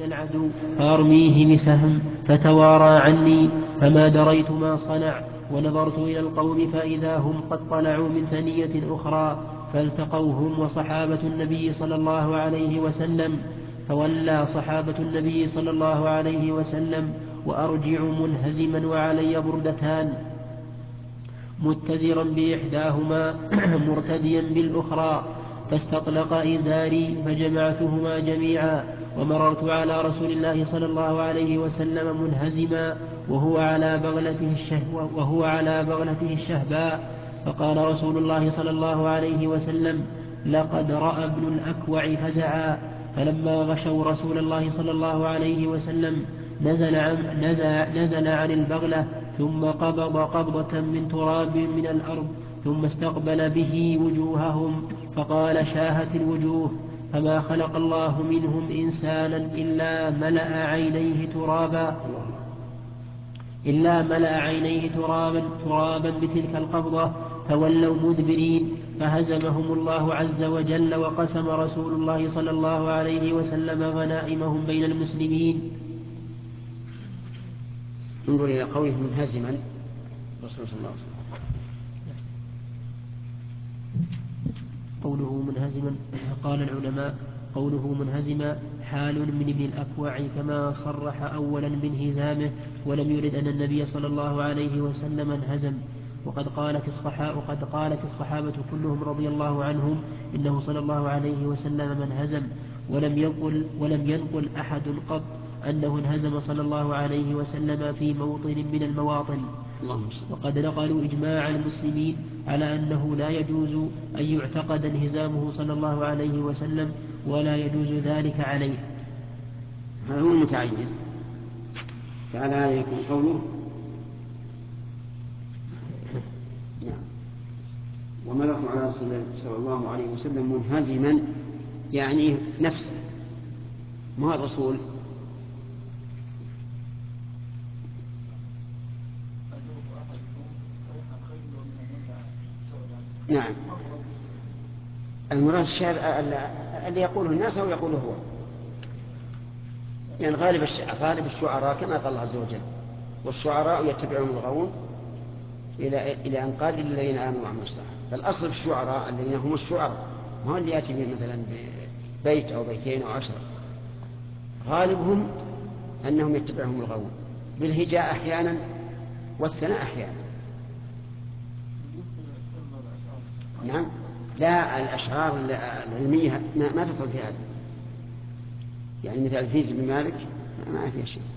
العدو فأرميه بسهم فتوارى عني فما دريت ما صنع، ونظرت إلى القوم فإذا هم قد طلعوا من ثنية أخرى فالتقوهم وصحابة النبي صلى الله عليه وسلم، فولى صحابة النبي صلى الله عليه وسلم وأرجع منهزما وعلي بردتان متزرا بإحداهما مرتديا بالأخرى، فاستطلق إزاري فجمعتهما جميعا، ومررت على رسول الله صلى الله عليه وسلم منهزما وهو على بغلته الشهباء، فقال رسول الله صلى الله عليه وسلم: لقد رأى ابن الأكوع فزعا. فلما غشوا رسول الله صلى الله عليه وسلم نزل عن البغلة ثم قبض قبضة من تراب من الأرض ثم استقبل به وجوههم فقال: شاهت الوجوه، فما خلق الله منهم إنسانا إلا ملأ عينيه ترابا بتلك القبضة، فولوا مدبرين، فهزمهم الله عز وجل، وقسم رسول الله صلى الله عليه وسلم غنائمهم بين المسلمين. انظر إلى قوله منهزما الرسول صلى الله عليه وسلم. قوله منهزما، قال العلماء: قوله منهزما حال من ابن الأكوع كما صرح أولا بانهزامه، ولم يرد أن النبي صلى الله عليه وسلم انهزم. وقد قالت الصحابة كلهم رضي الله عنهم إنه صلى الله عليه وسلم انهزم، ولم ينقل أحد قط أنه انهزم صلى الله عليه وسلم في موطن من المواطن. وقد نقلوا إجماع المسلمين على أنه لا يجوز أن يعتقد انهزامه صلى الله عليه وسلم، ولا يجوز ذلك عليه. هذا هو المتعين. فعلى هذا يكون قوله وملك على رسول الله صلى الله عليه وسلم منهزما، يعني نفسه، ما الرسول. نعم، المراد الشعر اللي يقوله الناس أو يقوله هو، يعني غالب الشعراء كما قال الله عز وجل: والشعراء يتبعهم الغاوون إلى أن قال للذين آمنوا وعملوا الصالحات. فالأصل في الشعراء الذين هم الشعراء، ما هو اللي يأتي مثلا ببيت أو بيتين أو 10، غالبهم أنهم يتبعهم الغاوون، بالهجاء أحيانا والثناء أحيانا. نعم، لا، الأشعار العلمية ما تدخل في هذا، يعني مثل الفيز بن مالك ما فيها شيء.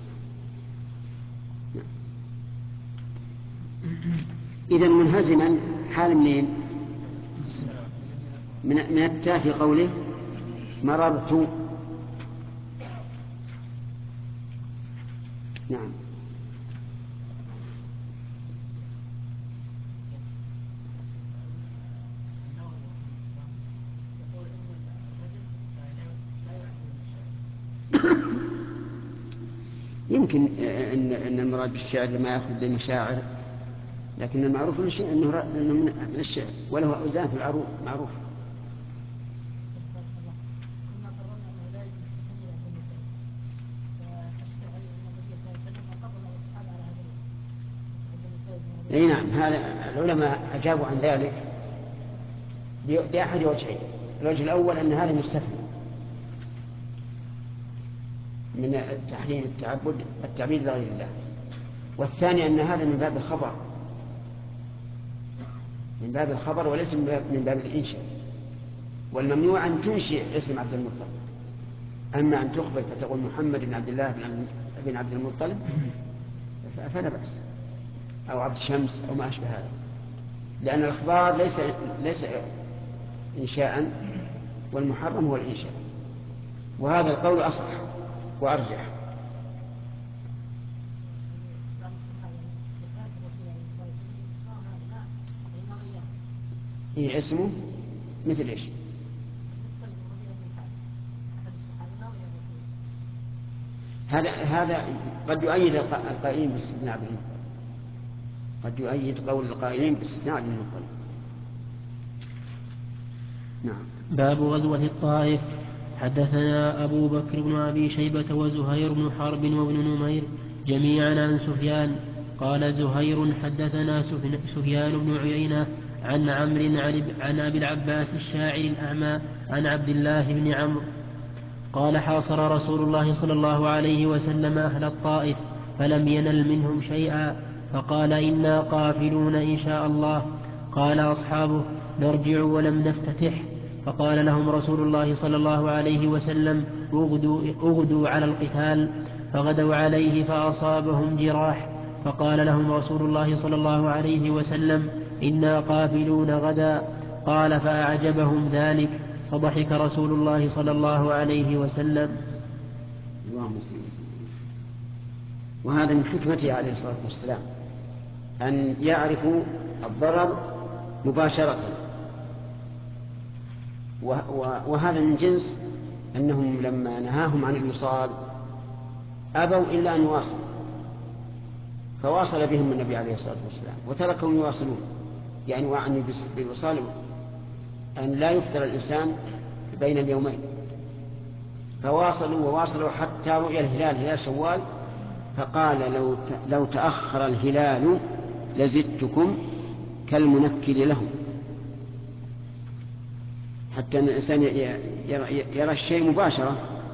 إذا منهزما حال منين؟ من التاء في قوله مررت. نعم، يمكن أن المراد بالشعر ما يأخذ بالمشاعر، لكن المعروف أنه من الشعر، وله أوزان في العروض معروف. اي نعم، هذا العلماء أجابوا عن ذلك بأحد وجهين. الوجه الأول أن هذا مستثنى من التحريم التعبيد لغير الله، والثاني أن هذا من باب الخبر وليس من باب الإنشاء. والممنوع أن تنشئ اسم عبد المطلب، أما أن تخبر فتقول محمد بن عبد الله بن عبد المطلب فلا بأس، أو عبد الشمس أو ما أشبه هذا، لأن الإخبار ليس إنشاء، والمحرم هو الإنشاء. وهذا القول أصح وأرجح. هي اسمه مثل إيش؟ هذا قد يؤيد القائلين باستثناء عبد المطلب، قد يؤيد قول القائلين باستثناء عبد المطلب. نعم. باب غزوة الطائف. حدثنا أبو بكر بن أبي شيبة وزهير بن حرب وابن نمير جميعا عن سفيان قال زهير حدثنا سفيان بن عيينة عن عمرو عن أبي العباس الشاعر الأعمى عن عبد الله بن عمرو قال حاصر رسول الله صلى الله عليه وسلم أهل الطائف فلم ينل منهم شيئا فقال إنا قافلون إن شاء الله. قال أصحابه نرجع ولم نفتتح. فقال لهم رسول الله صلى الله عليه وسلم اغدوا على القتال. فغدوا عليه فأصابهم جراح. فقال لهم رسول الله صلى الله عليه وسلم إنا قافلون غدا. قال فأعجبهم ذلك فضحك رسول الله صلى الله عليه وسلم. وهذا من حكمته عليه الصلاة والسلام أن يعرفوا الضرر مباشرة، وهذا من جنس أنهم لما نهاهم عن الوصال أبوا إلا أن يواصلوا، فواصل بهم النبي عليه الصلاة والسلام وتركهم يواصلون، يعني وعني بالوصال أن لا يفطر الإنسان بين اليومين، فواصلوا حتى رؤي الهلال هلال شوال، فقال لو تأخر الهلال لزدتكم كالمنكل له، حتى أن الإنسان يرى الشيء مباشرة.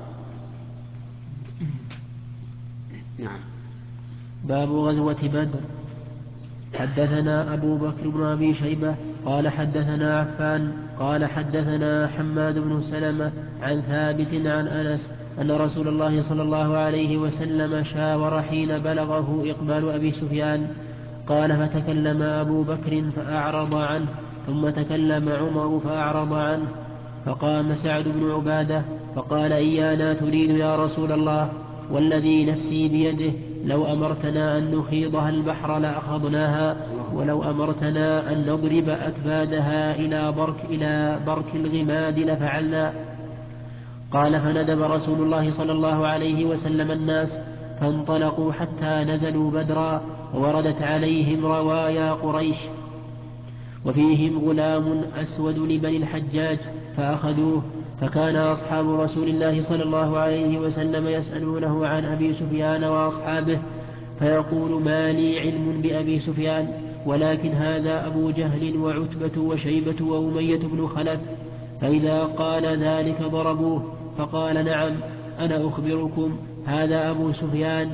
نعم. باب غزوة بدر. حدثنا أبو بكر بن أبي شيبة قال حدثنا عفان قال حدثنا حماد بن سلمة عن ثابت عن أنس أن رسول الله صلى الله عليه وسلم شاور حين بلغه إقبال أبي سفيان. قال فتكلم أبو بكر فأعرض عنه، ثم تكلم عمر فأعرض عنه، فقام سعد بن عبادة فقال إيانا تريد يا رسول الله؟ والذي نفسي بيده لو أمرتنا أن نخيضها البحر لأخذناها، ولو أمرتنا أن نضرب أكبادها إلى برك الغماد لفعلنا. قال فندب رسول الله صلى الله عليه وسلم الناس فانطلقوا حتى نزلوا بدرا، ووردت عليهم روايا قريش وفيهم غلام أسود لبني الحجاج فأخذوه. فكان أصحاب رسول الله صلى الله عليه وسلم يسألونه عن أبي سفيان وأصحابه، فيقول ما لي علم بأبي سفيان، ولكن هذا أبو جهل وعتبة وشيبة وأمية بن خلف. فإذا قال ذلك ضربوه، فقال نعم أنا أخبركم هذا أبو سفيان.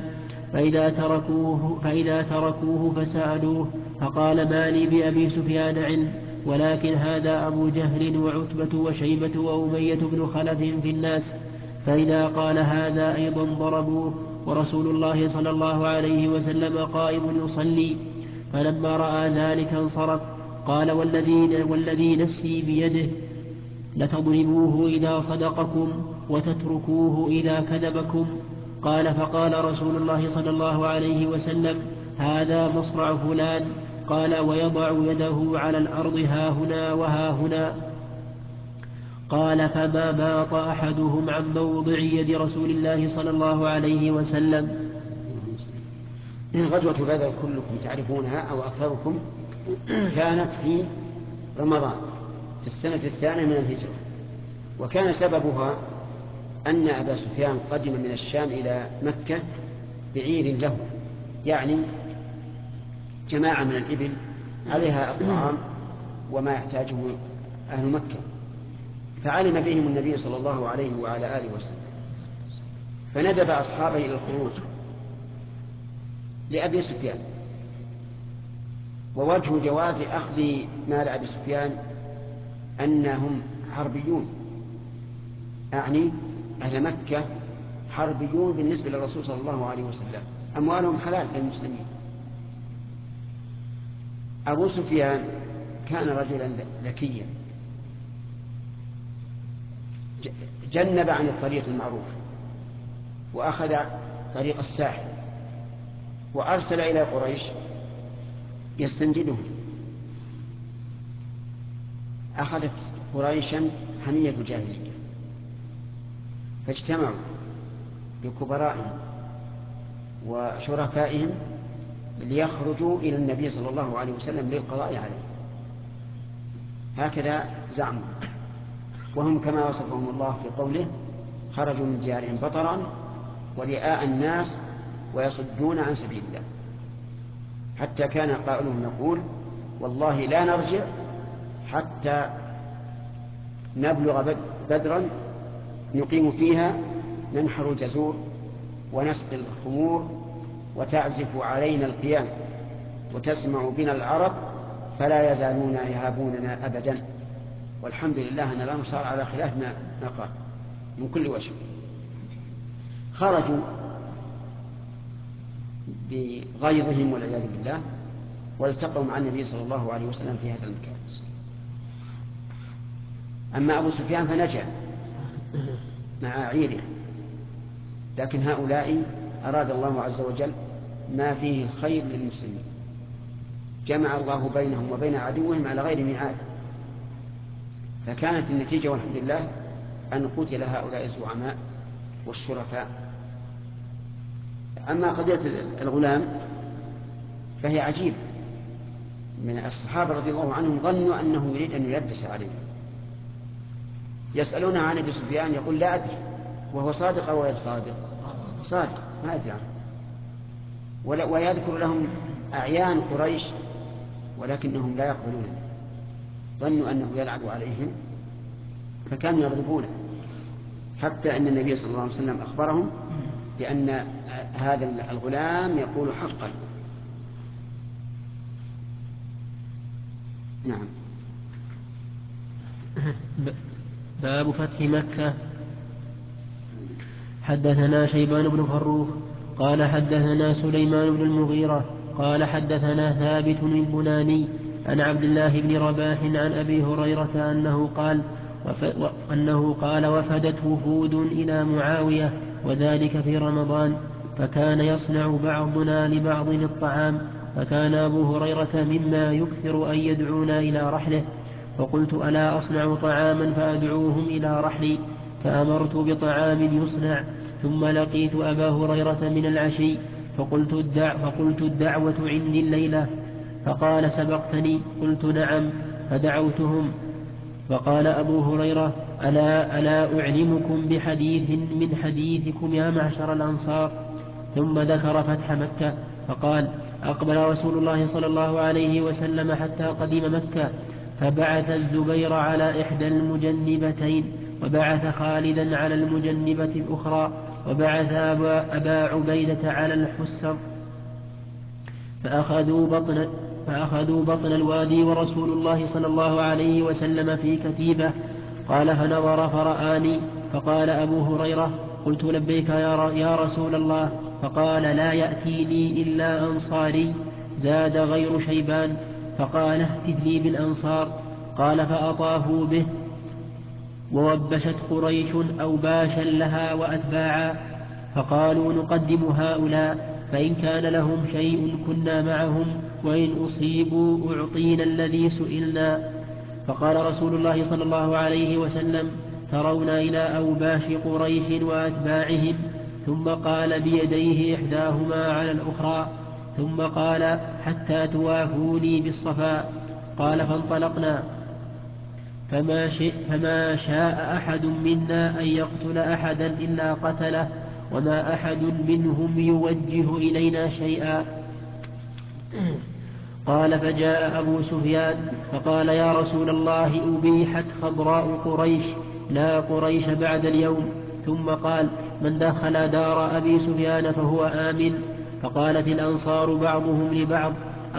فإذا تركوه فسألوه فقال ما لي بأبي سفيان علم، ولكن هذا أبو جهل وعتبة وشيبة وأمية بن خلف في الناس. فإذا قال هذا أيضا ضربوه، ورسول الله صلى الله عليه وسلم قائم يصلي. فلما رأى ذلك انصرف. قال والذي نفسي بيده لتضربوه إذا صدقكم وتتركوه إذا كذبكم. قال فقال رسول الله صلى الله عليه وسلم هذا مصرع فلان. قال ويضع يده على الأرض هاهنا وهاهنا. قال فما ماط أحدهم عن موضع يد رسول الله صلى الله عليه وسلم. غزوة بدر كلكم تعرفونها أو أكثركم كانت في رمضان في السنة 2 من الهجرة، وكان سببها أن أبا سفيان قدم من الشام إلى مكة بعير له، يعني جماعة من الإبل عليها الطعام وما يحتاجه أهل مكة، فعلم بهم النبي صلى الله عليه وعلى آله وسلم، فندب أصحابه إلى الخروج لأبي سفيان. ووجه جواز أخذ مال أبي سفيان أنهم حربيون، أعني أهل مكة حربيون بالنسبة للرسول صلى الله عليه وسلم، أموالهم حلال للمسلمين. أبو سفيان كان رجلا ذكيا جنب عن الطريق المعروف وأخذ طريق الساحل، وأرسل إلى قريش يستنجدهم. أخذت قريشا حمية الجاهلية، فاجتمعوا بكبرائهم وشركائهم ليخرجوا إلى النبي صلى الله عليه وسلم للقضاء عليه، هكذا زعموا، وهم كما وصفهم الله في قوله خرجوا من ديارهم بطرا ورئاء الناس ويصدون عن سبيل الله، حتى كان قائلهم يقول والله لا نرجع حتى نبلغ بدرا نقيم فيها ننحر الجزور ونسقي الخمور وتعزف علينا القيام وتسمع بنا العرب فلا يزالون يهابوننا أبدا. والحمد لله أن الأمر صار على خلاف ما قال من كل وجه. خرجوا بغيظهم والعياذ بالله والتقوا مع النبي صلى الله عليه وسلم في هذا المكان. أما أبو سفيان فنجا مع عيره، لكن هؤلاء أراد الله عز وجل ما فيه الخير للمسلمين، جمع الله بينهم وبين عدوهم على غير ميعاد، فكانت النتيجة والحمد لله أن قتل هؤلاء الزعماء والشرفاء. أما قضية الغلام فهي عجيبة، من الصحابة رضي الله عنهم ظنوا أنه يريد أن يلبس عليهم، يسألونه عن أبي سفيان يقول لا أدري، وهو صادق أو غير صادق؟ صادق ما أدري عنه، ويذكر لهم أعيان قريش ولكنهم لا يقبلون، ظنوا أنه يلعب عليهم فكانوا يضربونه، حتى أن النبي صلى الله عليه وسلم أخبرهم بأن هذا الغلام يقول حقا. نعم. باب فتح مكة. حدثنا شيبان بن فروخ قال حدثنا سليمان بن المغيرة قال حدثنا ثابت البناني عن عبد الله بن رباح عن أبي هريرة أنه قال وفدت وفود إلى معاوية وذلك في رمضان، فكان يصنع بعضنا لبعض الطعام، فكان أبو هريرة مما يكثر أن يدعونا إلى رحله، فقلت ألا أصنع طعاما فأدعوهم إلى رحلي، فأمرت بطعام يصنع، ثم لقيت أبا هريرة من العشي فقلت الدعوة عندي الليلة، فقال سبقتني؟ قلت نعم، فدعوتهم، فقال أبو هريرة ألا أعلمكم بحديث من حديثكم يا معشر الأنصار؟ ثم ذكر فتح مكة فقال أقبل رسول الله صلى الله عليه وسلم حتى قدم مكة، فبعث الزبير على إحدى المجنبتين، وبعث خالدا على المجنبة الأخرى، وبعث أبا عبيدة على الحسر، فأخذوا بطن الوادي ورسول الله صلى الله عليه وسلم في كتيبة. قال فنظر فرآني، فقال أبو هريرة قلت لبيك يا رسول الله، فقال لا يأتيني إلا أنصاري زاد غير شيبان، فقال اهتف لي بالأنصار. قال فأطافوا به، ووبشت قريش أوباشا لها وأتباعا، فقالوا نقدم هؤلاء، فإن كان لهم شيء كنا معهم، وإن أصيبوا أعطينا الذي سئلنا. فقال رسول الله صلى الله عليه وسلم ترون إلى أوباش قريش وأتباعهم، ثم قال بيديه إحداهما على الأخرى، ثم قال حتى توافوني بالصفا. قال فانطلقنا، فما شاء أحد منا أن يقتل أحدا إلا قتله، وما أحد منهم يوجه إلينا شيئا. قال فجاء أبو سفيان فقال يا رسول الله أبيحت خضراء قريش، لا قريش بعد اليوم. ثم قال من دخل دار أبي سفيان فهو آمن. فقالت الأنصار بعضهم لبعض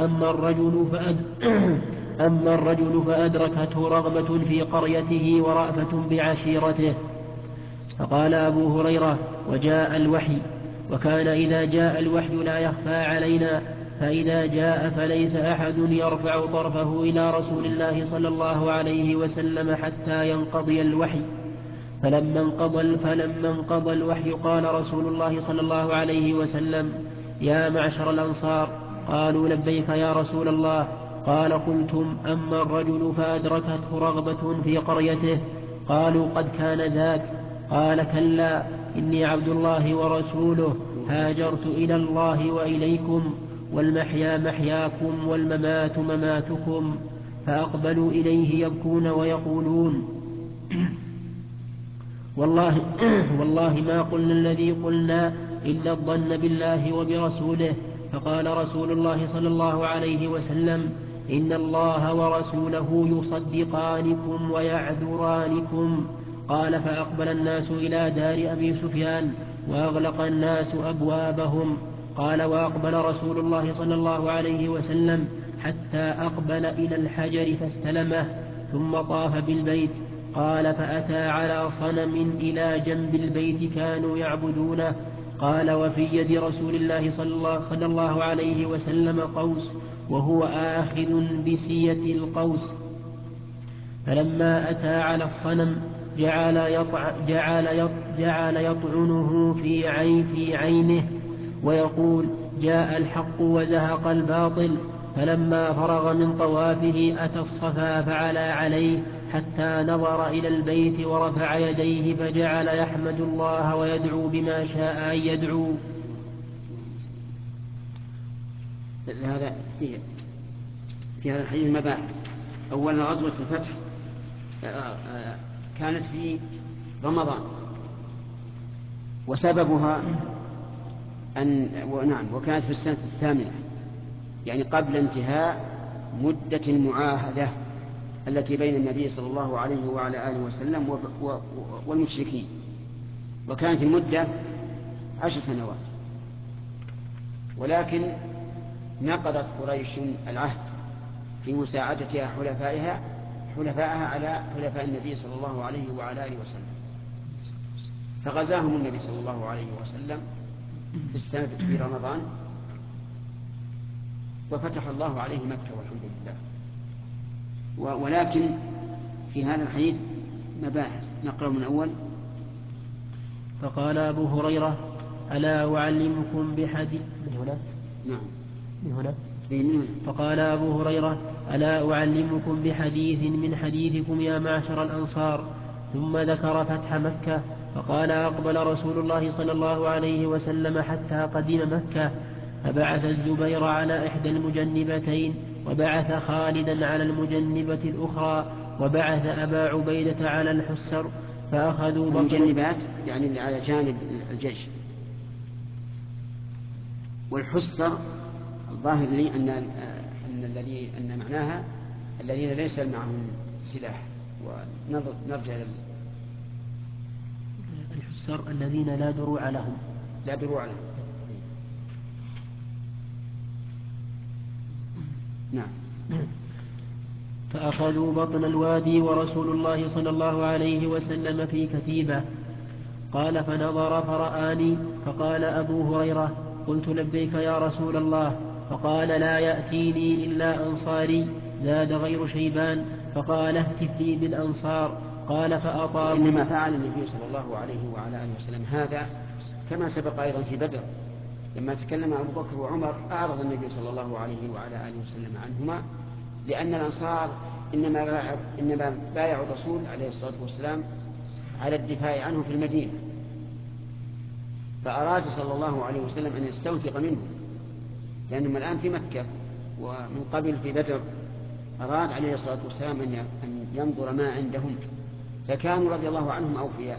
أما الرجل فأدركته رغبة في قريته ورأفة بعشيرته. فقال أبو هريرة وجاء الوحي، وكان إذا جاء الوحي لا يخفى علينا، فإذا جاء فليس أحد يرفع طرفه إلى رسول الله صلى الله عليه وسلم حتى ينقضي الوحي. فلما انقضى الوحي قال رسول الله صلى الله عليه وسلم يا معشر الأنصار، قالوا لبيك يا رسول الله. قال قلتم أما الرجل فأدركته رغبة في قريته، قالوا قد كان ذاك. قال كلا، إني عبد الله ورسوله، هاجرت إلى الله وإليكم، والمحيا محياكم والممات مماتكم. فأقبلوا إليه يبكون ويقولون والله, والله ما قلنا الذي قلنا إلا الظن بالله وبرسوله. فقال رسول الله صلى الله عليه وسلم: إن الله ورسوله يصدقانكم ويعذرانكم. قال: فأقبل الناس إلى دار أبي سفيان وأغلق الناس أبوابهم. قال: وأقبل رسول الله صلى الله عليه وسلم حتى أقبل إلى الحجر فاستلمه ثم طاف بالبيت. قال: فأتى على صنم إلى جنب البيت كانوا يعبدونه. قال: وفي يد رسول الله صلى الله عليه وسلم قوس وهو آخذ بسية القوس. فلما أتى على الصنم جعل يطعنه في عينه ويقول: جاء الحق وزهق الباطل. فلما فرغ من طوافه أتى الصفا فعلى عليه حتى نظر إلى البيت ورفع يديه فجعل يحمد الله ويدعو بما شاء أن يدعو. هذا في هذا الحديث مباحث. أولا غزوة الفتح كانت في رمضان، وسببها وكانت في السنة 8، يعني قبل انتهاء مدة المعاهدة التي بين النبي صلى الله عليه وعلى آله وسلم والمشركين، وكانت المدة 10 سنوات. ولكن نقضت قريش العهد في مساعدة حلفائها على حلفاء النبي صلى الله عليه وعلى آله وسلم، فغزاهم النبي صلى الله عليه وسلم في السنة في رمضان، وفتح الله عليه مكة والحمد لله. ولكن في هذا الحديث مباحث، نقرأ من أول. فقال أبو هريرة: ألا أعلمكم بحديث من هنا؟ نعم من هنا. فقال أبو هريرة: ألا أعلمكم بحديث من حديثكم يا معشر الأنصار. ثم ذكر فتح مكة. فقال: أقبل رسول الله صلى الله عليه وسلم حتى قدم مكة، فبعث الزبير على إحدى المجنبتين، وبعث خالدا على المجنبة الأخرى، وبعث أبا عبيدة على الحسر، فأخذوا المجنبات يعني اللي على جانب الجيش. والحسر الظاهر لي أن معناها الذين ليس معهم سلاح، ونرجع الحسر الذين لا دروع لهم. نعم. فأخذوا بطن الوادي ورسول الله صلى الله عليه وسلم في كتيبة. قال: فنظر فرآني، فقال أبو هريرة: قلت: لبيك يا رسول الله. فقال: لا يأتيني إلا أنصاري زاد غير شيبان. فقال: اهتف لي بالأنصار. قال: فأطاب. إنما فعل النبي صلى الله عليه وعلى آله وسلم هذا كما سبق أيضا في بدر، لما تكلم أبو بكر وعمر أعرض النبي صلى الله عليه وعلى آله وسلم عنهما، لأن الأنصار إنما بايعوا الرسول عليه الصلاة والسلام على الدفاع عنه في المدينة، فأراد صلى الله عليه وسلم أن يستوثق منهم، لأنهم الآن في مكة ومن قبل في بدر. أراد عليه الصلاة والسلام أن ينظر ما عندهم، فكانوا رضي الله عنهم أوفياء.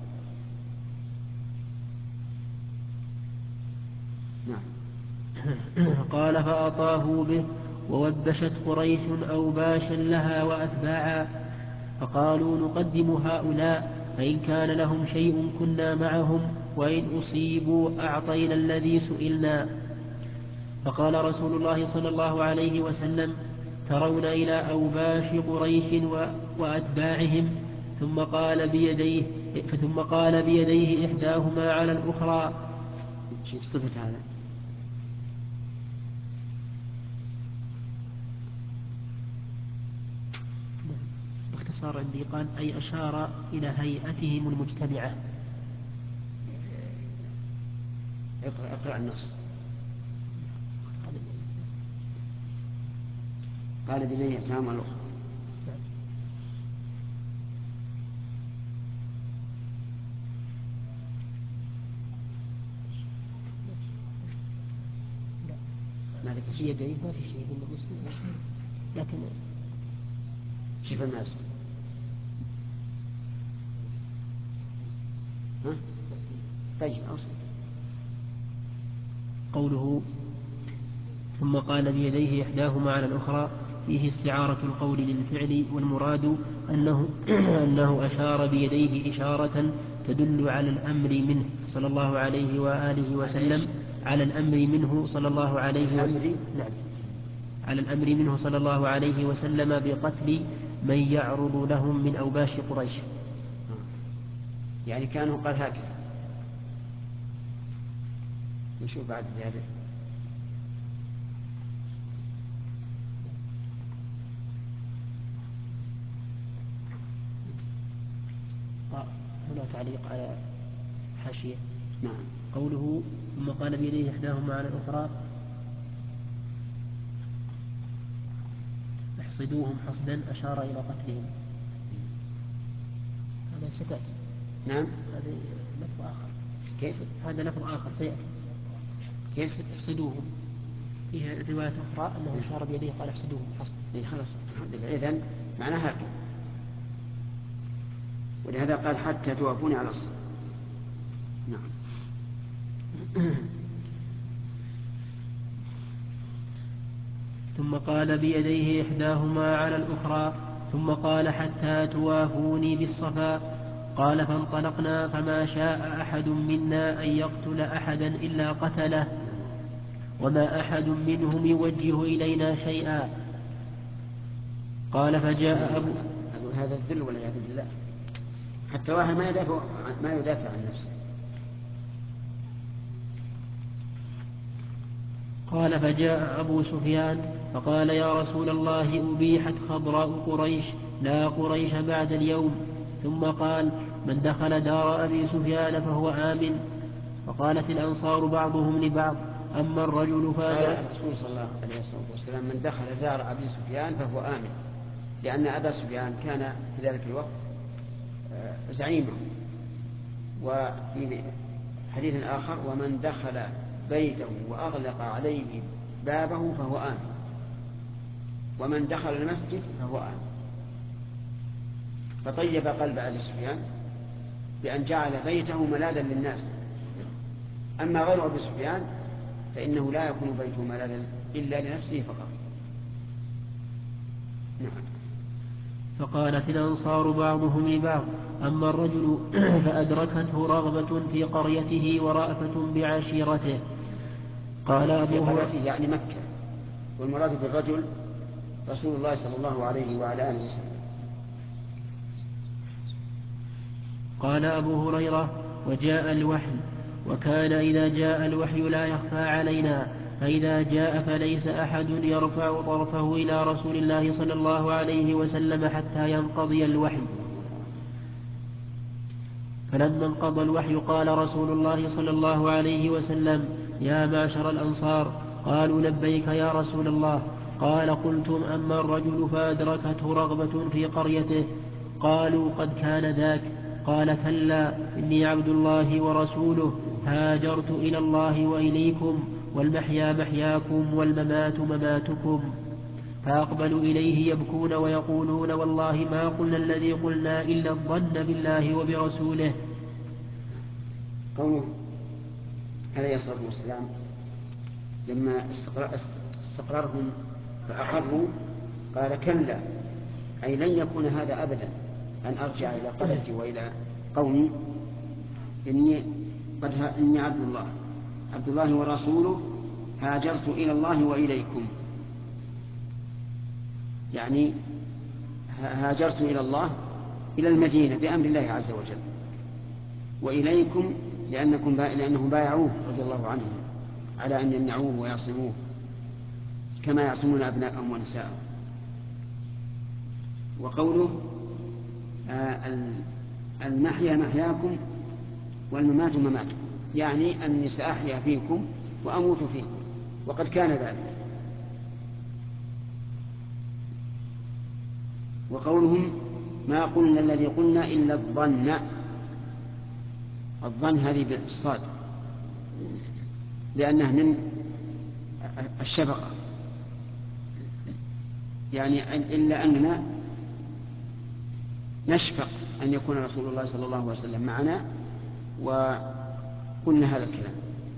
قال: فأطافوا به، ووبشت قريش أوباشا لها وأتباعا، فقالوا: نقدم هؤلاء، فإن كان لهم شيء كنا معهم، وإن أصيبوا أعطينا الذي سئلنا. فقال رسول الله صلى الله عليه وسلم: ترون إلى أوباش قريش وأتباعهم؟ ثم قال بيديه إحداهما على الأخرى. شوف صفة هذا. باختصار عندي قال: أي أشار إلى هيئتهم المجتمعة. اقرأ النص. قال بني إحداهما على الأخرى. في يديه ما في شيء من المسلم، لكن شوف الناس. طيب أوصل. قوله ثم قال بيديه إحداهما على الأخرى فيه استعارة القول للفعل، والمراد أنه أشار بيديه إشارة تدل على الأمر منه صلى الله عليه وآله وسلم، على الأمر منه صلى الله عليه وسلم، نعم، على الأمر منه صلى الله عليه وسلم بقتل من يعرض لهم من أوباش قريش. يعني كانوا قال هكذا. نشوف بعد زيادة. هنا تعليق على حاشية. نعم. قوله ثم قال بيديه إحداهما على الأخرى احصدوهم حصدا، أشار إلى قتلهم. هذا ستأتي. نعم. هذا لفظ آخر. كيف؟ هذا لفظ آخر سيأتي. كيف؟ احصدوهم. فيها رواية أخرى أنه أشار بيديه قال احصدوهم حصدا. خلاص الحمد لله. إذن معناها هكذا. ولهذا قال حتى توافوني على الصلاة. نعم. ثم قال بيديه إحداهما على الأخرى ثم قال حتى توافوني بالصفا. قال فانطلقنا فما شاء أحد منا أن يقتل أحدا إلا قتله، وما أحد منهم يوجه إلينا شيئا. قال فجاء أبو هذا الذل والعياذ بالله. حتى واحد ما يدافع عن نفسه. قال فجاء أبو سفيان فقال يا رسول الله أبيحت خضراء قريش لا قريش بعد اليوم. ثم قال من دخل دار أبي سفيان فهو آمن. فقالت الأنصار بعضهم لبعض أما الرجل قال الرسول صلى الله عليه وسلم من دخل دار أبي سفيان فهو آمن، لأن أبا سفيان كان في ذلك الوقت زعيمه. وفي حديث آخر ومن دخل بيته وأغلق عليه بابه فهو آمن، ومن دخل المسجد فهو آمن. فطيب قلب أبي سفيان بأن جعل بيته ملاذا للناس. أما غير أبي سفيان فإنه لا يكون بيته ملاذا إلا لنفسه فقط. نعم. فقالت الأنصار بعضهم لبعض أما الرجل فأدركته رغبة في قريته ورأفة بعشيرته. قال أبو هريرة يعني مكة، والمراد بالرجل رسول الله صلى الله عليه وعلى آله وسلم. قال أبو هريرة وجاء الوحي، وكان إذا جاء الوحي لا يخفى علينا، فإذا جاء فليس أحد يرفع طرفه إلى رسول الله صلى الله عليه وسلم حتى ينقضي الوحي. فلما انقضى الوحي قال رسول الله صلى الله عليه وسلم يا معشر الأنصار. قالوا لبيك يا رسول الله. قال قلتم أما الرجل فأدركته رغبة في قريته. قالوا قد كان ذاك. قال كلا إني عبد الله ورسوله هاجرت إلى الله وإليكم، والمحيا محياكم والممات مماتكم. فأقبلوا إليه يبكون ويقولون والله ما قلنا الذي قلنا إلا الظن بالله وبرسوله. قوله عليه الصلاة والسلام لما استقررهم فأقروا قال كلا، أي لن يكون هذا أبدا أن أرجع إلى قريتي وإلى قومي، إني عبد الله ورسوله هاجرت إلى الله وإليكم. يعني هاجرت إلى الله إلى المدينة بأمر الله عز وجل، وإليكم لأنهم بايعوه رضي الله عنهم على أن يمنعوه ويعصموه كما يعصمون أبناءهم ونساءهم. وقوله المحيا محياكم والممات مماتكم، يعني أني سأحيا فيكم وأموت فيكم، وقد كان ذلك. وقولهم ما قلنا الذي قلنا إلا الظن هذه بالصاد، لأنه من الشفقة، يعني إلا أننا نشفق أن يكون رسول الله صلى الله عليه وسلم معنا وقلنا هذا الكلام،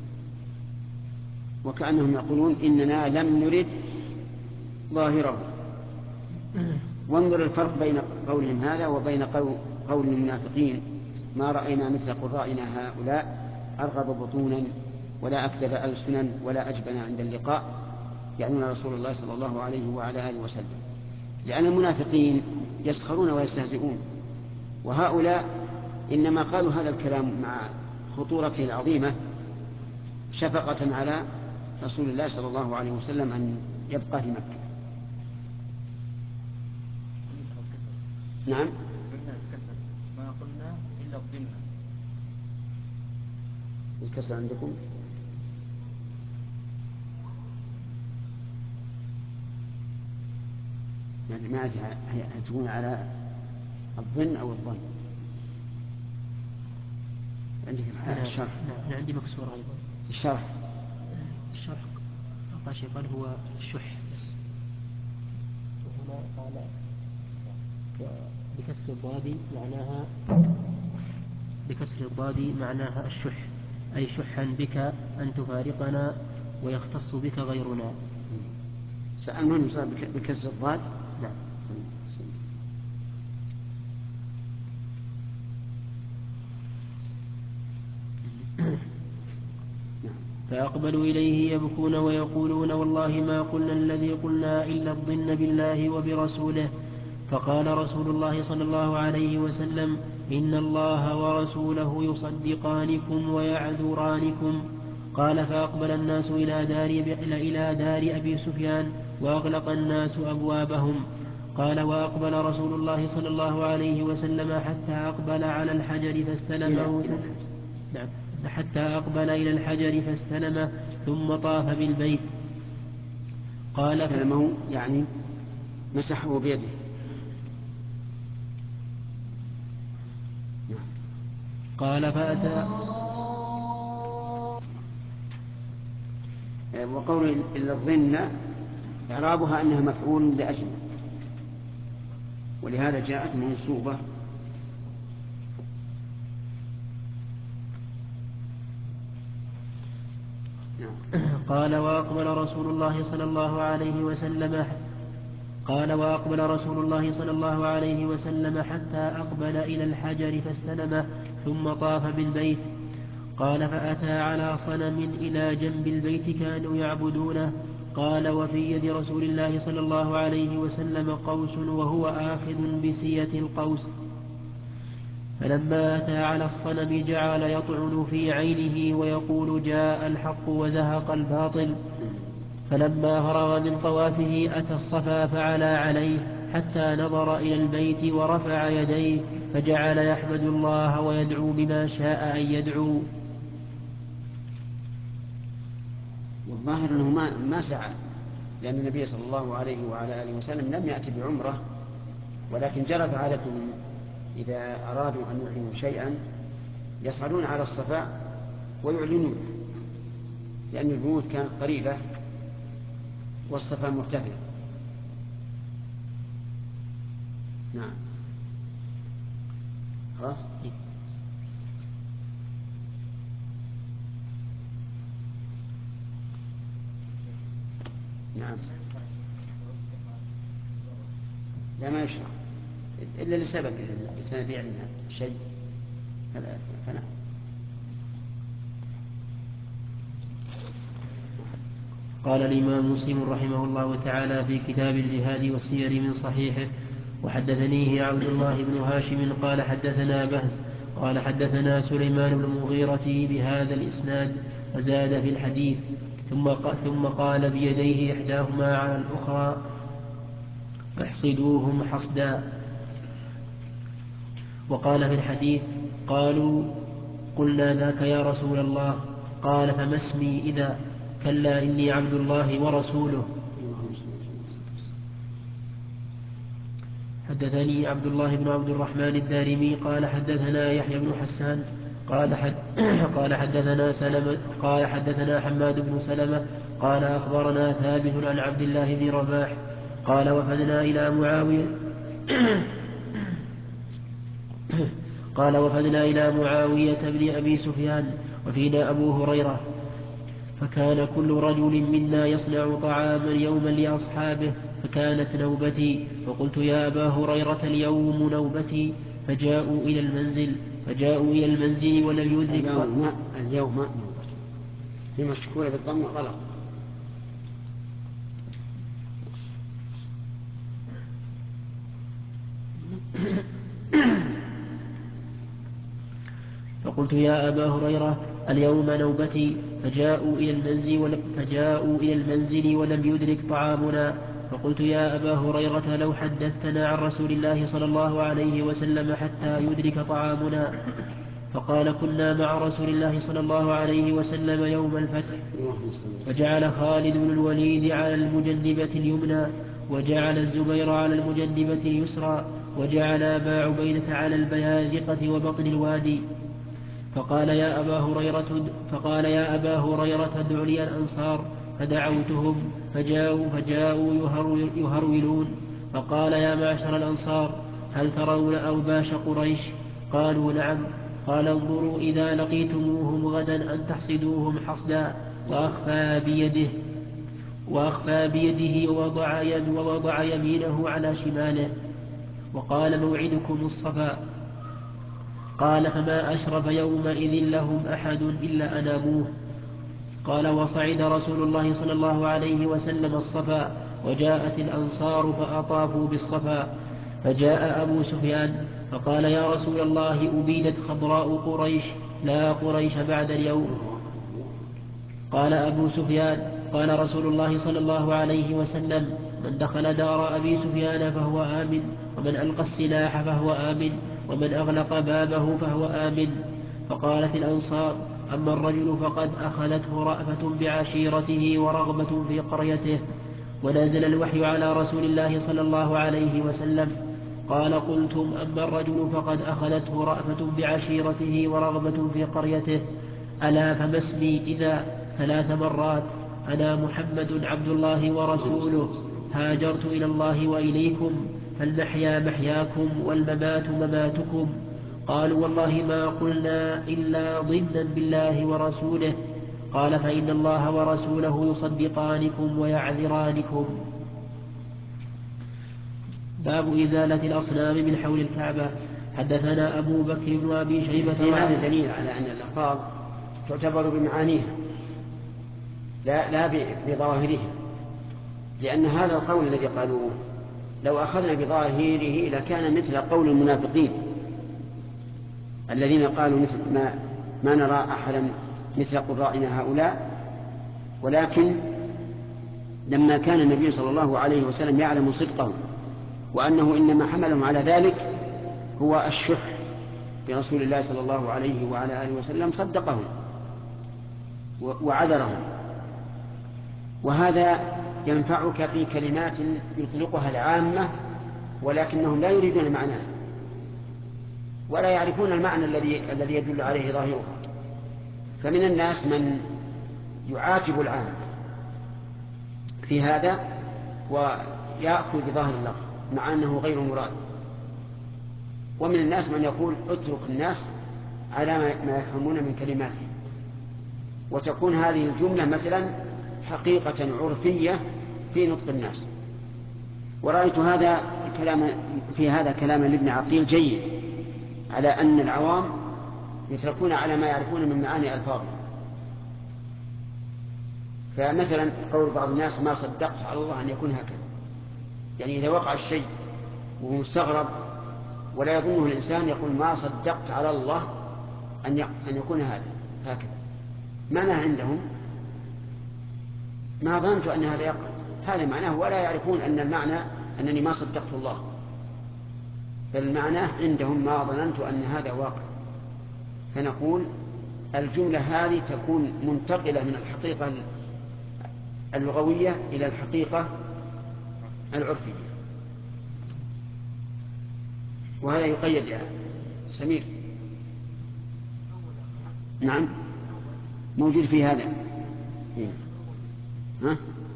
وكأنهم يقولون إننا لم نرد ظاهره. وانظر الفرق بين قولهم هذا وبين قول المنافقين: ما رأينا مثل قرائنا هؤلاء أرغب بطونا ولا أكذب ألسنا ولا أجبن عند اللقاء، يعنون رسول الله صلى الله عليه وعلى آله وسلم. لأن المنافقين يسخرون ويستهزئون، وهؤلاء إنما قالوا هذا الكلام مع خطورته العظيمة شفقة على رسول الله صلى الله عليه وسلم أن يبقى في مكة. نعم، ما قلنا إلا الضمن. الكسر عندكم يعني ما تكون على الظن أو الظن. عندك الشرح. أنا عندي مكسورة أيضا. الشرح القاشي قال هو الشح بس، وهنا قال بكسر الضاد معناها الشح، أي شحا بك أن تفارقنا ويختص بك غيرنا. المهم صار بكسر الضاد. نعم. فأقبلوا إليه يبكون ويقولون: والله ما قلنا الذي قلنا إلا الظن بالله وبرسوله. فقال رسول الله صلى الله عليه وسلم: إن الله ورسوله يصدقانكم ويعذرانكم. قال: فأقبل الناس إلى دار أبي سفيان وأغلق الناس أبوابهم. قال: وأقبل رسول الله صلى الله عليه وسلم حتى أقبل على الحجر فاستلمه. نعم، حتى أقبل إلى الحجر فاستلمه ثم طاف بالبيت. قال: استلمه يعني مسحه بيده. قال: فأتى. وقول إلا الظن إعرابها أنها مفعول لأجل، ولهذا جاءت منصوبة. قال: وأقبل رسول الله صلى الله عليه وسلم حتى أقبل إلى الحجر فاستلمه ثم طاف بالبيت. قال: فأتى على صنم إلى جنب البيت كانوا يعبدونه. قال: وفي يد رسول الله صلى الله عليه وسلم قوس وهو آخذ بسية القوس. فلما أتى على الصنم جعل يطعن في عينه ويقول: جاء الحق وزهق الباطل. فلما فرغ من طوافه أتى الصفا فعلى عليه حتى نظر إلى البيت ورفع يديه فجعل يحمد الله ويدعو بما شاء أن يدعو. والظاهر أنه ما سعى، لأن النبي صلى الله عليه وعلى آله وسلم لم يأتي بعمرة، ولكن جرت عادتهم إذا أرادوا أن يعلنوا شيئا يصعدون على الصفا ويعلنون، لأن البيوت كانت قريبة والصفا مرتفع. نعم. خلاص. نعم. لا، ما يشرع إلا لسبب، إذا يبيع شيء فنعم. قال الإمام مسلم رحمه الله تعالى في كتاب الجهاد والسير من صحيحه: وحدثنيه عبد الله بن هاشم قال حدثنا بهز قال حدثنا سليمان بن المغيرة بهذا الإسناد فزاد في الحديث ثم قال بيديه إحداهما على الأخرى: فاحصدوهم حصدا. وقال في الحديث: قالوا: قلنا ذاك يا رسول الله. قال: فما اسمي إذا؟ كلا إني عبد الله ورسوله. حدثني عبد الله بن عبد الرحمن الدارمي قال حدثنا يحيى بن حسان قال حدثنا حماد بن سلمة قال أخبرنا ثابت عن عبد الله بن رباح قال: وفدنا إلى معاوية قال وفدنا إلى معاوية بن أبي سفيان وفينا أبو هريرة، فكان كل رجل منا يصنع طعاما يوما لأصحابه، فكانت نوبتي، فقلت يا أبا هريرة اليوم نوبتي، فجاءوا إلى المنزل ولم يدرك اليوم نوبتي في مشكولة بالضم غلط. فقلت يا أبا هريرة اليوم نوبتي، فجاءوا إلى المنزل ولم يدرك طعامنا، فقلت يا أبا هريرة لو حدثتنا عن رسول الله صلى الله عليه وسلم حتى يدرك طعامنا. فقال كنا مع رسول الله صلى الله عليه وسلم يوم الفتح، فجعل خالد بن الوليد على المجنبة اليمنى، وجعل الزبير على المجنبة اليسرى، وجعل أبا عبيدة على البيادقة وبطن الوادي. فقال يا أبا هريرة ادع لي الأنصار، فدعوتهم فجاءوا يهرولون، فقال يا معشر الأنصار هل ترون أوباش قريش؟ قالوا نعم. قال انظروا إذا لقيتموهم غدا أن تحصدوهم حصدا، وأخفى بيده ووضع يمينه على شماله، وقال موعدكم الصفا. قال فما أشرف يومئذ لهم أحد إلا أناموه. قال وصعد رسول الله صلى الله عليه وسلم الصفا، وجاءت الأنصار فأطافوا بالصفا، فجاء أبو سفيان فقال يا رسول الله أبيدت خضراء قريش، لا قريش بعد اليوم. قال أبو سفيان قال رسول الله صلى الله عليه وسلم من دخل دار أبي سفيان فهو آمن، ومن ألقى السلاح فهو آمن، ومن أغلق بابه فهو آمن. فقالت الأنصار أما الرجل فقد أخذته رأفة بعشيرته ورغبة في قريته، ونزل الوحي على رسول الله صلى الله عليه وسلم. قال قلتم أما الرجل فقد أخذته رأفة بعشيرته ورغبة في قريته. ألا فما اسمي إذا 3 مرات أنا محمد عبد الله ورسوله، هاجرت إلى الله وإليكم، فالمحيا محياكم والممات مماتكم. قالوا والله ما قلنا إلا ضمنا بالله ورسوله. قال فإن الله ورسوله يصدقانكم ويعذرانكم. باب إزالة الأصنام من حول الكعبة. حدثنا أبو بكر بن أبي شيبة. في هذا دليل على أن الألفاظ تعتبر بمعانيها لا بظواهرها، لأن هذا القول الذي قالوه لو أخذنا بظاهره لكان مثل قول المنافقين الذين قالوا مثل ما نرى أحدا مثل قرائنا هؤلاء. ولكن لما كان النبي صلى الله عليه وسلم يعلم صدقه وأنه إنما حملهم على ذلك هو الشح برسول الله صلى الله عليه وعلى آله وسلم، صدقهم وعذرهم. وهذا ينفعك في كلمات يطلقها العامة ولكنهم لا يريدون معناه ولا يعرفون المعنى الذي يدل عليه ظاهره. فمن الناس من يعاتب العام في هذا ويأخذ بظاهر اللفظ مع أنه غير مراد، ومن الناس من يقول اترك الناس على ما يفهمون من كلماته، وتكون هذه الجملة مثلا حقيقة عرفية في نطق الناس. ورأيت هذا كلام لابن عقيل جيد على أن العوام يتركون على ما يعرفون من معاني ألفاظهم. فمثلا قول بعض الناس ما صدقت على الله أن يكون هكذا، يعني إذا وقع الشيء ومستغرب ولا يظنه الإنسان يقول ما صدقت على الله أن يكون هكذا، معناه عندهم ما ظننت أن هذا يقع، هذا معناه، ولا يعرفون أن المعنى أنني ما صدقت الله، بل المعنى عندهم ما ظننت أن هذا واقع. فنقول الجملة هذه تكون منتقلة من الحقيقة اللغوية إلى الحقيقة العرفية، وهذا يقيد يا سمير. نعم موجود في هذا. ها؟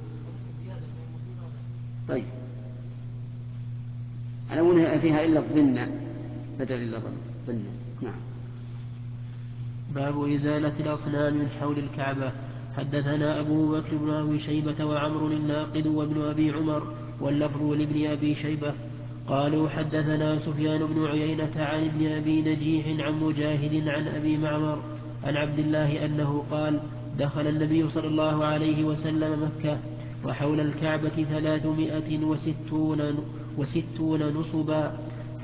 طيب أنا أقول فيها إلا الظن بدل إلا الظن. نعم. باب إزالة الأصنام من حول الكعبة. حدثنا أبو بكر بن أبي شيبة وعمر الناقد وابن أبي عمر واللفظ لابن أبي شيبة قالوا حدثنا سفيان بن عيينة عن ابن أبي نجيح عن مجاهد عن أبي معمر عن عبد الله أنه قال دخل النبي صلى الله عليه وسلم مكة وحول الكعبة 360 نصبا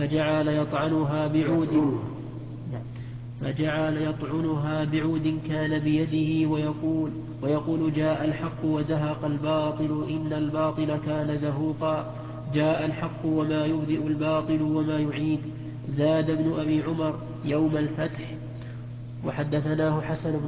فجعل يطعنها بعود كان بيده ويقول جاء الحق وزهق الباطل إن الباطل كان زهوقا جاء الحق وما يبدئ الباطل وما يعيد. زاد ابن أبي عمر يوم الفتح. وحدثناه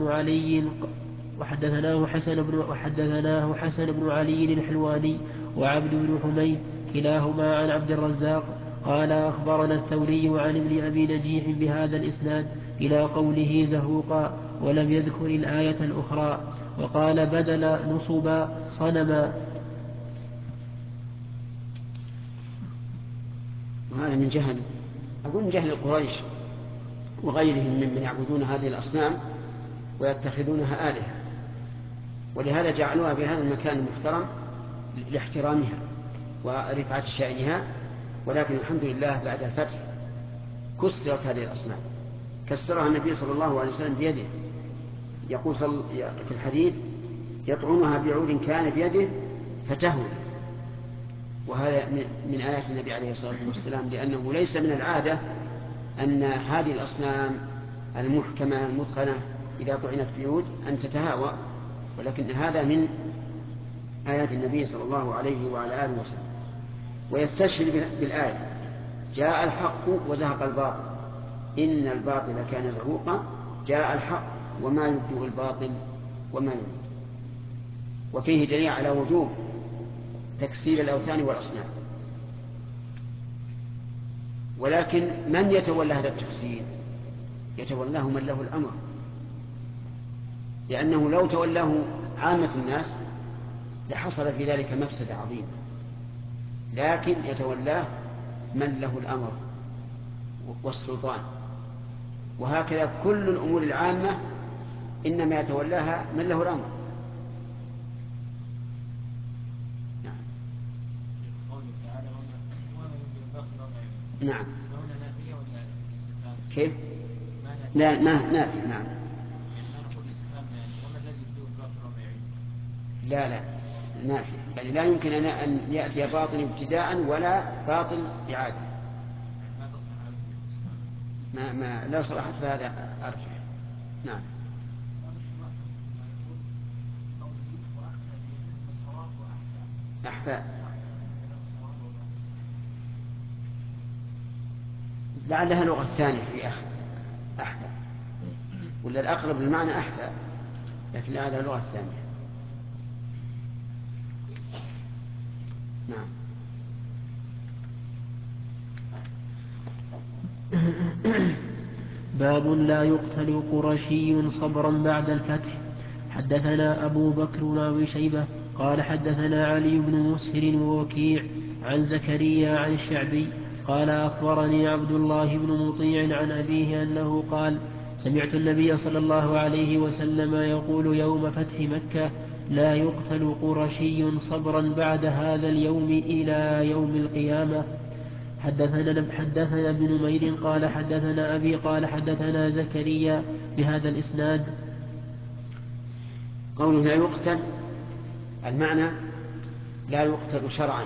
حسن بن علي الحلواني وعبد بن حميد كلاهما عن عبد الرزاق قال أخبرنا الثوري عن ابن أبي نجيح بهذا الإسناد إلى قوله زهوقا ولم يذكر الآية الأخرى وقال بدل نصبا صنما. وهذا من جهل قريش وغيرهم ممن يعبدون هذه الأصنام ويتخذونها آلهة، ولهذا جعلوها في هذا المكان المحترم لاحترامها ورفعة شأنها. ولكن الحمد لله بعد الفتح كسرت هذه الأصنام، كسرها النبي صلى الله عليه وسلم بيده، يقول في الحديث يطعنها بعود كان بيده فتهوي. وهذا من آيات النبي عليه الصلاة والسلام، لأنه ليس من العادة أن هذه الأصنام المحكمة المتقنة إذا طعنت بعود أن تتهاوى، ولكن هذا من آيات النبي صلى الله عليه وعلى آله وسلم. ويستشهد بالآية جاء الحق وزهق الباطل إن الباطل كان زهوقا جاء الحق وما يبدئ الباطل وما يعيد. وفيه دليل على وجوب تكسير الأوثان والأصنام. ولكن من يتولى هذا التكسير؟ يتولاه من له الأمر، لأنه لو تولاه عامة الناس لحصل في ذلك مفسدة عظيمة، لكن يتولاه من له الأمر والسلطان. وهكذا كل الأمور العامة إنما يتولاها من له الأمر. نعم. كيف؟ لا نافي. نعم. لا نافي، يعني لا يمكن أن يأتي باطل ابتداء ولا باطل إعادة. ما لا صلاحة فهذا أرجح. نعم. أحفاء لعلها لغة ثانية في أحفاء، ولا الأقرب للمعنى أحفاء، لكن لعلها لغة ثانية. نعم. باب لا يقتل قرشي صبرا بعد الفتح. حدثنا أبو بكر بن أبي شيبة قال حدثنا علي بن مسهر ووكيع عن زكريا عن الشعبي قال أخبرني عبد الله بن مطيع عن أبيه أنه قال سمعت النبي صلى الله عليه وسلم يقول يوم فتح مكة لا يقتل قرشي صبرا بعد هذا اليوم إلى يوم القيامة. حدثنا ابن نمير قال حدثنا أبي قال حدثنا زكريا بهذا الإسناد. قوله لا يقتل المعنى لا يقتل شرعا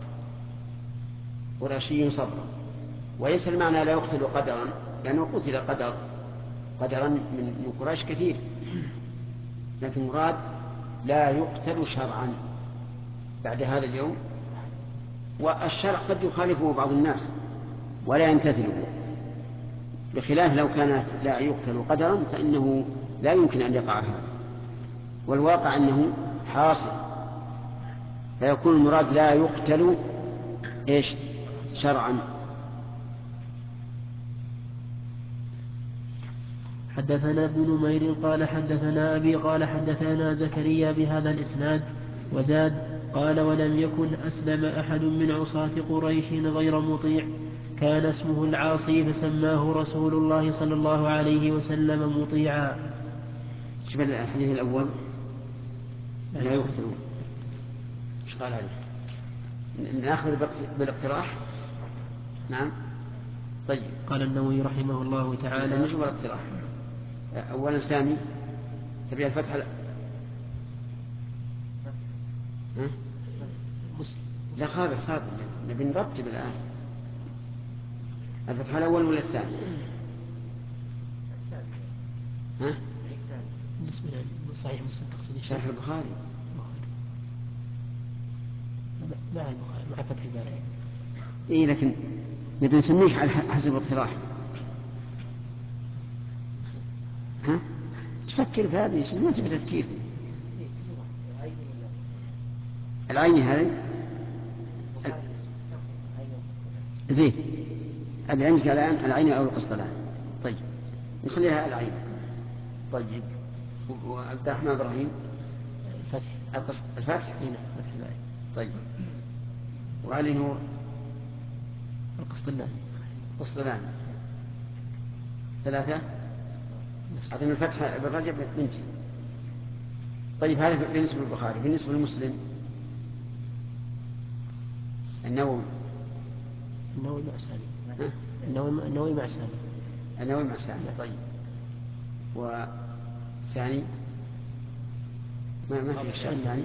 قرشي صبرا، وليس المعنى لا يقتل قدرا، لأنه قتل قدرا من قريش كثير، لكن مراد لا يقتل شرعا بعد هذا اليوم. والشرع قد يخالفه بعض الناس ولا يمتثله، بخلاف لو كانت لا يقتل قدرا فإنه لا يمكن أن يقع هذا، والواقع أنه حاصل، فيكون المراد لا يقتل شرعا. حدثنا ابن نمير قال حدثنا أبي قال حدثنا زكريا بهذا الإسناد. وزاد قال ولم يكن أسلم أحد من عصاة قريش غير مطيع كان اسمه العاصي فسماه رسول الله صلى الله عليه وسلم مطيعا. شوف الحديث الأول لا يقتلون، ايش قال عليه؟ ناخذ بالاقتراح. نعم. طيب. قال النووي رحمه الله تعالى. نشوف الاقتراح. أولا سامي تبي الفتح لا خابر نبي نرتب الآن. الفتح الأول ولا الثاني؟ ها؟ صحيح مسلم تقصد شرح البخاري. مع البخاري مع فتح الباري. إيه لكن نبي نسميه على حسب الاقتراح. ها؟ تفكر في هذه ما تبي تفكير العيني هذه زين. اللي عندك الآن العين أو القسطلاني. طيب نخليها العين. طيب وعبد الرحمن إبراهيم الفتح. طيب وعلي نور القسطلاني. ثلاثة. أعطينا الفتح ابن رجب بنتي. طيب هذا بالنسبة للبخاري. بالنسبة للمسلم النووي مع سامي. النووي مع سامي. طيب والثاني ما في الشيء الثاني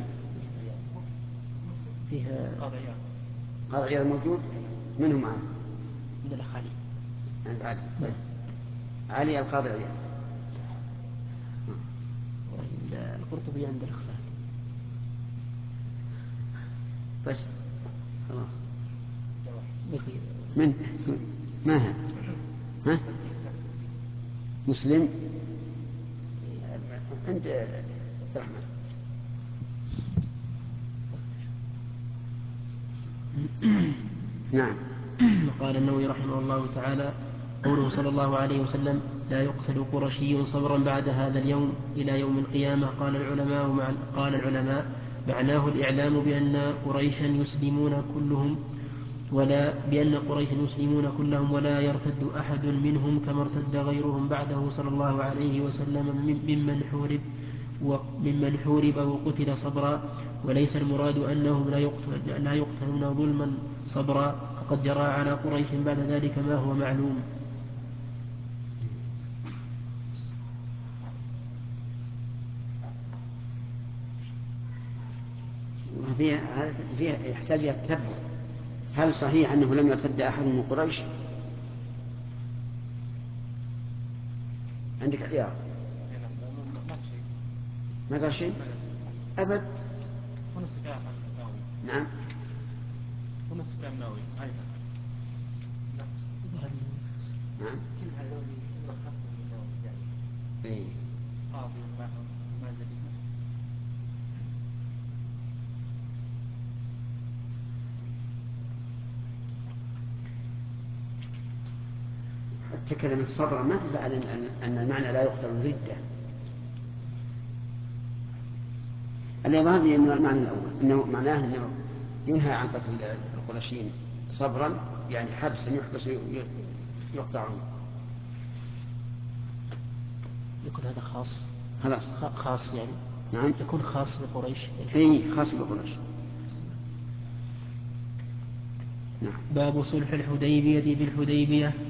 فيها قاضي عياض موجود. منهم معه من الأخ علي. عند علي. طيب علي القاضي عياض. القرطبي عند الأخ. طيب خلاص. من ما ها مسلم عند الرحمن. نعم. قال النووي رحمه الله تعالى قوله صلى الله عليه وسلم لا يقتل قرشي صبرا بعد هذا اليوم إلى يوم القيامة. قال العلماء معناه الإعلام بأن قريشا يسلمون كلهم ولا يرتد أحد منهم كما ارتد غيرهم بعده صلى الله عليه وسلم ممن حورب وقتل صبرا. وليس المراد أنهم لا يقتلون ظلما صبرا فقد جرى على قريش بعد ذلك ما هو معلوم. فيها يحتاج إلى تثبت. هل صحيح أنه لم يرتد أحد من قريش؟ عندك اختيار. ما قال شيء أبد. نعم. نعم. إيه. حتى كلمة صبرا ما تدل على أن المعنى لا يقتل الردة. الإظهار من المعنى الأول إنه معناه أنه ينهى عن قتل القرشيين صبرا يعني حبسا يحبس يقطعون. يكون هذا خاص. خلاص يعني. نعم. يكون خاص بقريش. إيه خاص بقريش. نعم. باب صلح الحديبية بالحديبية.